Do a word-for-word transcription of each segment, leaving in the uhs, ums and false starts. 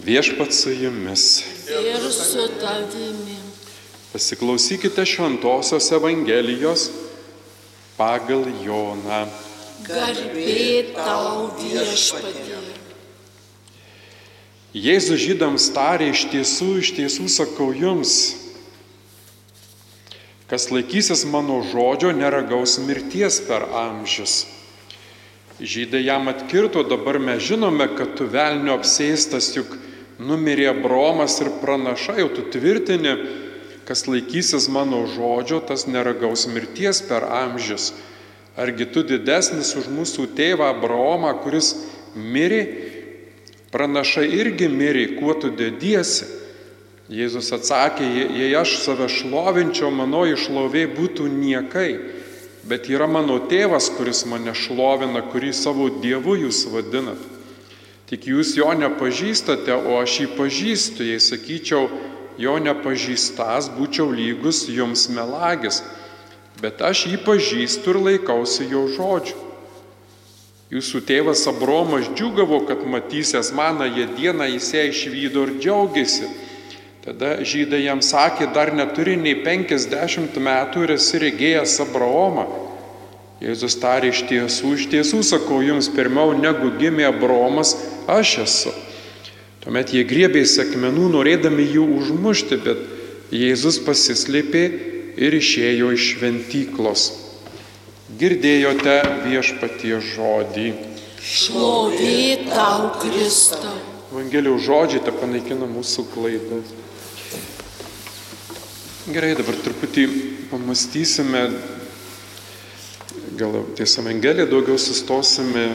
Viešpats su jumis. Ir su tavimi. Pasiklausykite Šventosios Evangelijos pagal Joną. Garbė tau, Viešpatie. Jėzus žydams tarė: iš tiesų, iš tiesų sakau jums, kas laikysis mano žodžio, neragaus mirties per amžius. Žydai jam atkirto: dabar mes žinome, kad tu velnio apsėstas, juk numirė Abraomas ir pranašai, jau tu tvirtini, kas laikysis mano žodžio, tas neragaus mirties per amžius. Argi tu didesnis už mūsų tėvą Abraomą, kuris mirė? Pranašai irgi mirė, kuo tu dediesi? Jėzus atsakė: jei aš save šlovinčiau, mano šlovė būtų niekai, bet yra mano tėvas, kuris mane šlovina, kurį savo dievu jūs vadinat. Tik jūs jo nepažįstate, o aš jį pažįstu. Jei sakyčiau, jo nepažįstas, būčiau lygus jums melagis, bet aš jį pažįstu ir laikausi jo žodžių. Jūsų tėvas Abraomas džiūgavo, kad matysės manąją dieną, jis ją išvydo ir džiaugiasi. Tada žydai jam sakė: dar neturi nei penkiasdešimt metų ir esi regėjęs Abraomą. Jėzus tarė: iš tiesų, iš tiesų sakau jums, pirmiau negu gimė Abraomas, aš esu. Tuomet jie griebėsi akmenų, norėdami jų užmušti, bet Jėzus pasislėpė ir išėjo iš šventyklos. Girdėjote Viešpaties žodį. Šlovė tau, Kristau. Evangelijos žodžiai te panaikina mūsų klaidas. Gerai, dabar truputį pamastysime, gal ties Evangeliją daugiau sustosime,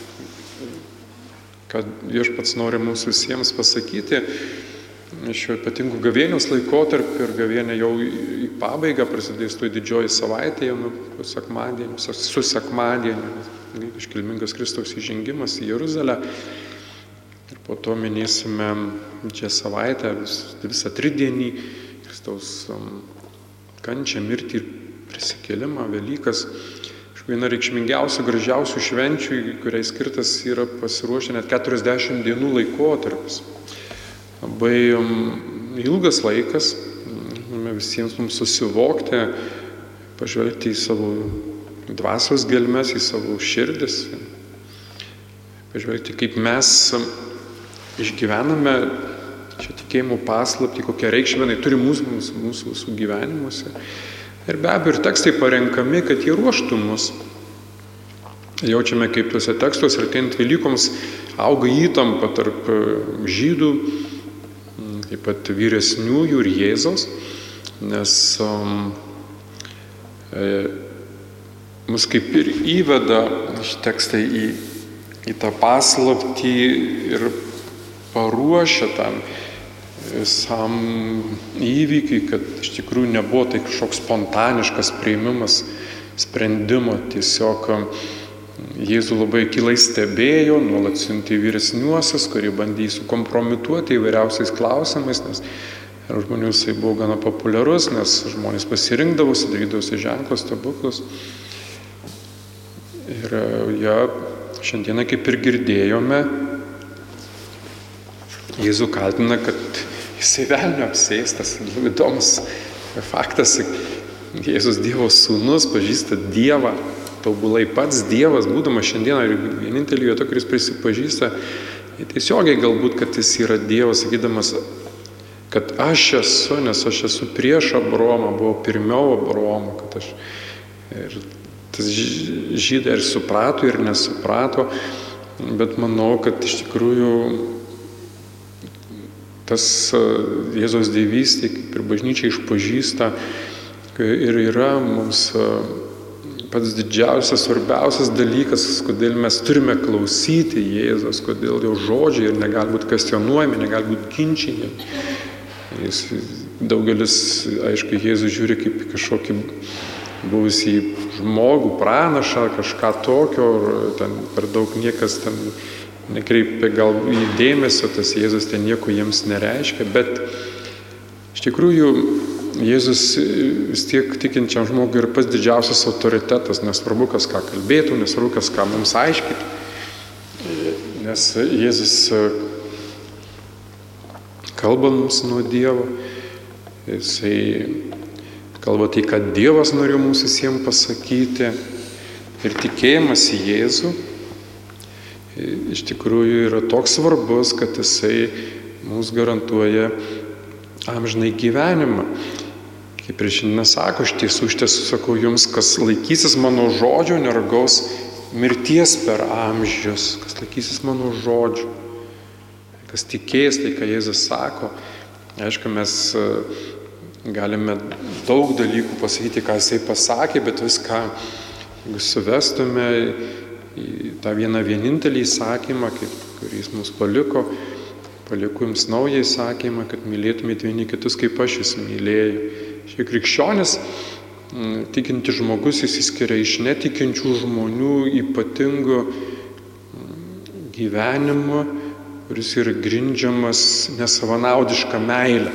kad Viešpats nori mums visiems pasakyti šio ypatingų gavėnios laikotarpį, ir gavėnė jau į pabaigą, prasidės toj didžioji savaitė, jau nuo sekmadienio, su sekmadieniu, iškilmingas Kristaus įžengimas į Jeruzalę. Ir po to minėsime čia savaitę, vis, visą tridienį, Kristaus kančią, mirtį ir prisikėlimą, Velykas. Viena reikšmingiausių, gražiausių švenčių, kuriai skirtas yra pasiruošę net keturiasdešimt dienų laikotarpis. Labai ilgas laikas, visiems mums susivokti, pažvelgti į savo dvasios gelmes, į savo širdis, pažvelgti, kaip mes išgyvename čia tikėjimo paslaptį, kokią reikšmę turi mūsų, mūsų, mūsų visų gyvenimuose. Ir be abejo, ir tekstai parenkami, kad jie ruoštų mus. Jaučiame, kaip tuose tekstuose, artėjant Velykoms, auga įtampa tarp žydų, taip pat vyresniųjų ir Jėzaus, nes um, e, mus kaip ir įveda šie tekstai į, į tą paslaptį ir paruošia tam visam įvykiai, kad iš tikrųjų nebuvo tai kažkoks spontaniškas priėmimas sprendimo. Tiesiog Jėzų labai akylai stebėjo, nuolat siuntė vyresniuosius, kurie bandė jį sukompromituoti įvairiausiais klausimais, nes žmonių jisai buvo gana populiarus, nes žmonės pasirinkdavosi, darydavosi ženklus, stebuklus. Ir ja, šiandieną, kaip ir girdėjome, Jėzų kaltina, kad jisai velnio apsėstas. Įdomus faktas, Jėzus Dievo sūnus, pažįsta Dievą, tobulai pats Dievas, būdamas šiandieną ir vienintelį vietą, kuris prisipažįsta, tiesiogiai galbūt, kad jis yra Dievas, sakydamas, kad aš esu, nes aš esu prieš Abraomą, buvau pirmiau Abraomo, kad aš... Ir tas žydai ir suprato, ir nesuprato, bet manau, kad iš tikrųjų tas Jėzaus dievystė, kaip ir bažnyčia išpažįsta, ir yra mums pats didžiausias, svarbiausias dalykas, kodėl mes turime klausyti Jėzaus, kodėl jo žodžiai ir negali būti kvestionuojami, negali būti ginčijami. Jis, daugelis, aišku, Jėzus žiūri kaip kažkokį buvusį žmogų, pranašą, kažką tokio, ir ten per daug niekas ten nekreipia gal į dėmesio, tas Jėzus ten nieko jiems nereiškia, bet iš tikrųjų Jėzus vis tiek tikinčiam žmogui yra pats didžiausias autoritetas, nesvarbu, kas ką kalbėtų, nesvarbu, kas ką mums aiškytų. Nes Jėzus kalba mums nuo Dievo. Jisai kalba tai, kad Dievas norėjo mums visiems pasakyti. Ir tikėjimas į Jėzų iš tikrųjų yra toks svarbus, kad jisai mums garantuoja amžinai gyvenimą. Kaip ir šiandien sako, iš tiesų, iš tiesų sakau jums, kas laikysis mano žodžio, neragaus mirties per amžius. Kas laikysis mano žodžio, kas tikės tai, ką Jėzus sako. Aišku, mes galime daug dalykų pasakyti, ką jisai pasakė, bet viską, jeigu suvestume į tą vieną vienintelį įsakymą, kaip, kurį jis mums paliko, paliko jums naują įsakymą, kad mylėtumėte vieni kitus, kaip aš jūs mylėjau. Šie krikščionis, tikinti žmogus, įsiskiria iš netikinčių žmonių ypatingo gyvenimo, kuris yra grindžiamas nesavanaudiška meile.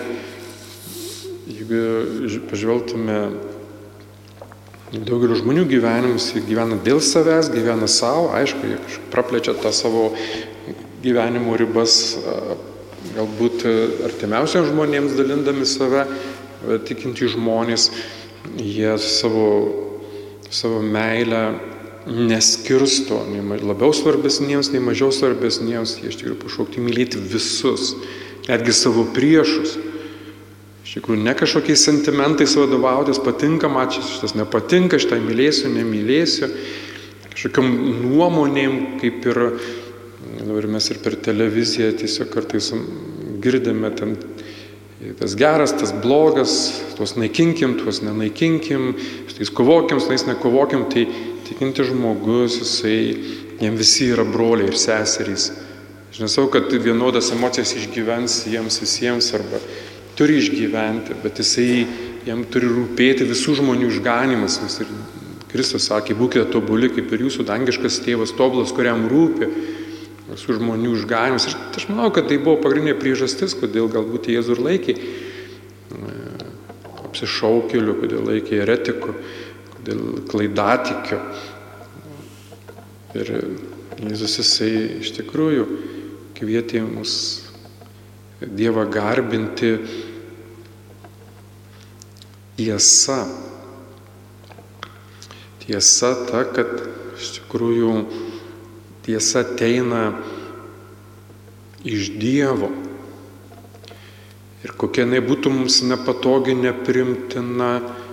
Jeigu pažvelgtume daugelio žmonių gyvenimus, jie gyvena dėl savęs, gyvena savo, aišku, jie kažkaip praplečia tą savo gyvenimo ribas, galbūt artimiausiams žmonėms dalindami save, tikinti žmonės, jie savo, savo meilę neskirsto, nei labiau svarbesniems, nei mažiau svarbesniems, jie iš tikrųjų pašaukti mylėti visus, netgi savo priešus. Iš tikrųjų, ne kažkokiais sentimentais vadovautis, patinka man šitas, nepatinka, šitą mylėsiu, nemylėsiu, kažkokiam nuomonėm, kaip ir, dabar mes ir per televiziją tiesiog kartais girdime ten, tas geras, tas blogas, tuos naikinkim, tuos nenaikinkim, šitais kovokim, šitais nekovokim, tai tikinti žmogus, jisai, jiem visi yra broliai ir seserys. Aš nesau, kad vienodas emocijas išgyvens jiems visiems arba turi išgyventi, bet jisai, jam turi rūpėti visų žmonių išganimas. Ir Kristus sakė, būkite tobuli, kaip ir jūsų dangiškas tėvas tobulas, kuriam rūpi visų žmonių išganimas. Ir aš manau, kad tai buvo pagrindinė priežastis, kodėl galbūt Jėzų ir laikė apsišaukėliu, kodėl laikė eretiku, kodėl klaidatikiu. Ir Jėzus jisai iš tikrųjų kvietė mus Dievą garbinti tiesa. Tiesa ta, kad iš tikrųjų tiesa ateina iš Dievo. Ir kokia jinai būtų mums nepatogi, neprimtina,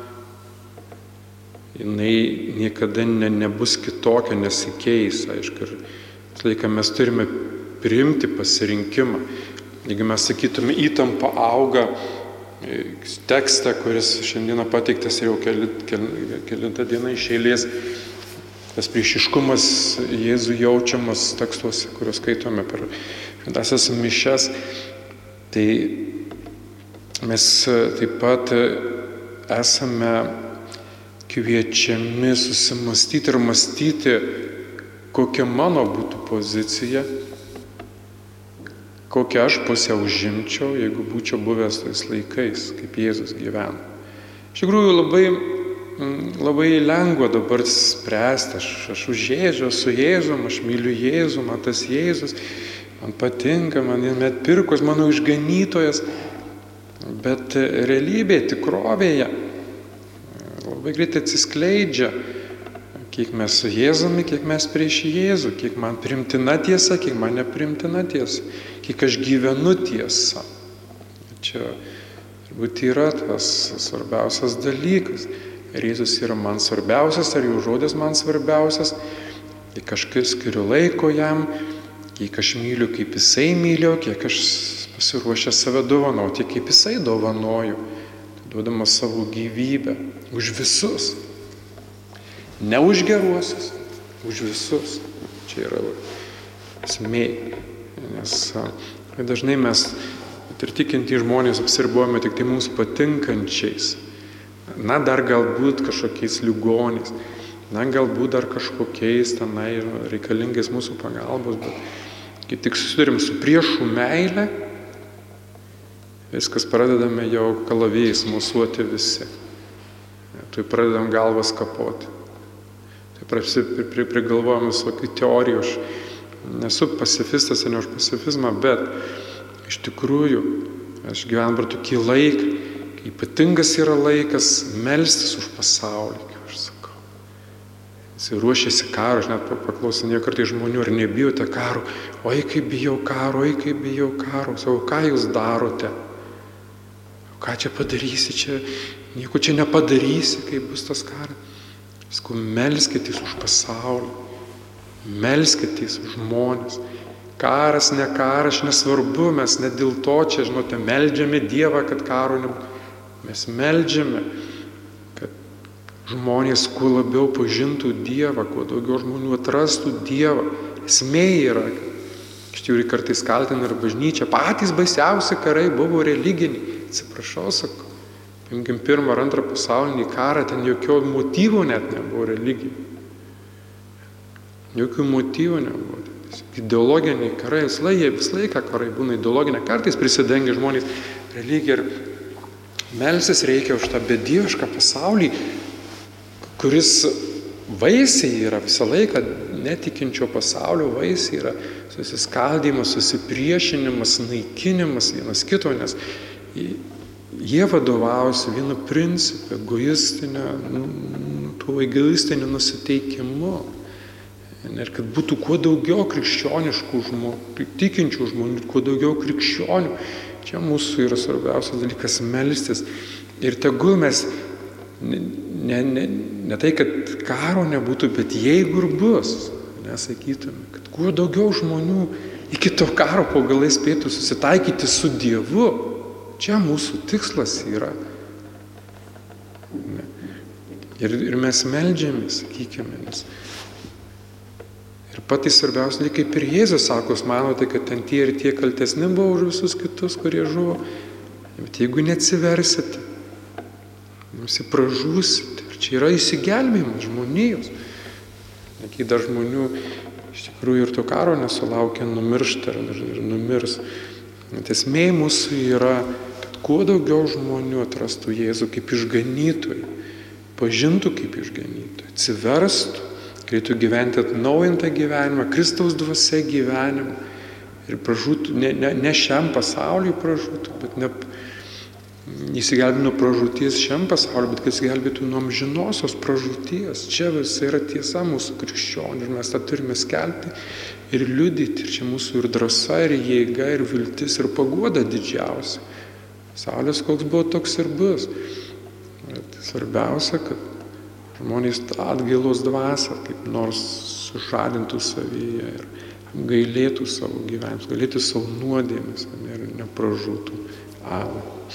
jinai niekada ne, nebus kitokia, nesikeis. Aišku, ir visą laiką mes turime priimti pasirinkimą. Jeigu mes sakytume, įtampa auga, tekstą, kuris šiandieną pateiktas jau keli, keli, kelintą dieną iš eilės, tas priešiškumas Jėzų jaučiamas tekstuose, kuriuos skaitome per šventąsias mišias, tai mes taip pat esame kviečiami susimastyti ir mąstyti, kokia mano būtų pozicija, kokią aš pusę užimčiau, jeigu būčiau buvęs tais laikais, kaip Jėzus gyveno. Iš tikrųjų, labai, labai lengva dabar spręsti, aš, aš už Jėzų, su Jėzum, aš myliu Jėzų, man tas Jėzus, man patinka, man jame atpirkos, mano išganytojas, bet realybėje, tikrovėje labai greitai atsiskleidžia, kiek mes su Jėzumi, kiek mes prieš Jėzų, kiek man primtina tiesa, kiek man neprimtina tiesa, kiek aš gyvenu tiesa. Čia turbūt yra tas svarbiausias dalykas. Ar Jėzus yra man svarbiausias, ar jo žodis man svarbiausias, kiek aš skiriu laiko jam, kiek aš myliu, kaip jisai myliu, kiek aš pasiruošęs save dovanoti, kaip jisai dovanoju, duodamas savo gyvybę už visus. Ne už geruosius, už visus. Čia yra esmė. Nes dažnai mes, ir tikinti žmonės, apsiribojame tik tai mums patinkančiais. Na, dar galbūt kažkokiais ligoniais. Na, galbūt dar kažkokiais tenai reikalingais mūsų pagalbos. Bet kai tik susidurim su priešų meile, viskas pradedame jau kalavėjais mosuoti visi. Tai pradedam galvas kapoti. Prigalvojam visokių teorijų. Aš nesu pacifistas, ne už pacifizmą, bet iš tikrųjų Aš gyvenu per tokį laiką, kai ypatingas yra laikas melstis už pasaulį, kaip aš sakau. Jis ruošiasi karo, aš net paklausinėjau kartai žmonių, ar nebijote karo. Oi, kaip bijau karo, oi, kaip bijau karo. Sakau, ką jūs darote? Ką čia padarysi, čia nieko čia nepadarysi, kai bus tas karas. Sakau, melskitės už pasaulį, melskitės už žmonės. Karas, ne karas, nesvarbu, mes ne dėl to čia, žinote, meldžiame Dievą, kad karo nebūtų. Mes meldžiame, kad žmonės kuo labiau pažintų Dievą, kuo daugiau žmonių atrastų Dievą. Esmė yra, kad iš tikrųjų kartais kaltina ir bažnyčia, patys baisiausi karai buvo religiniai. Atsiprašau, sakau, paimkim pirmą ar antrą pasaulinį karą, ten jokio motyvo net nebuvo religijai. Jokių motyvų nebuvo. Ideologiniai karai, vis laiką karai būna ideologiniai, kartais prisidengia žmonės religiją ir melsis reikia už tą bedievišką pasaulį, kuris vaisiai yra visą laiką netikinčio pasaulio vaisiai yra susiskaldymas, susipriešinimas, naikinimas vienas kito, nes jie vadovaujasi vienu principu, egoistiniu, tuo egoistiniu nusiteikimu. Ir kad būtų kuo daugiau krikščioniškų žmonių, tikinčių žmonių, kuo daugiau krikščionių. Čia mūsų yra svarbiausias dalykas melstis. Ir tegul mes, ne, ne, ne, ne tai, kad karo nebūtų, bet jeigu ir bus, nesakytume, kad kuo daugiau žmonių iki to karo po galais spėtų susitaikyti su Dievu. Čia mūsų tikslas yra. Ir, ir mes meldžiamės, sakykime, nes ir patys svarbiausia, kaip ir Jėzus sako, jūs manote, kad ten tie ir tie kaltesni buvo už visus kitus, kurie žuvo. Bet jeigu neatsiversite, jums pražūsite. Ir čia yra įsigelbėjimas žmonijos. Kai dar žmonių iš tikrųjų ir to karo nesulaukia, numiršta ir, ir numirs. Bet esmė mūsų yra, kad kuo daugiau žmonių atrastų Jėzų kaip išganytojų, pažintų kaip išganytojų, atsiverstų, galėtų gyventi atnaujintą gyvenimą, Kristaus dvasia gyvenimą ir pražūtų, ne, ne, ne šiam pasauliui pražūtų, bet ne įsigelbėtų nuo pražūties šiam pasauliui, bet kad įsigelbėtų nuo amžinosios pražūties. Čia visai yra tiesa mūsų krikščionių ir mes tą turime skelbti ir liudyti. Ir čia mūsų ir drąsa, ir jėga, ir viltis, ir paguoda didžiausia. Pasaulis koks buvo, toks ir bus. Bet svarbiausia, kad žmonės tą atgailos dvasią kaip nors sužadintų savyje ir gailėtų savo gyvenimus, gailėtų savo nuodėmes ir nepražūtų. Amen.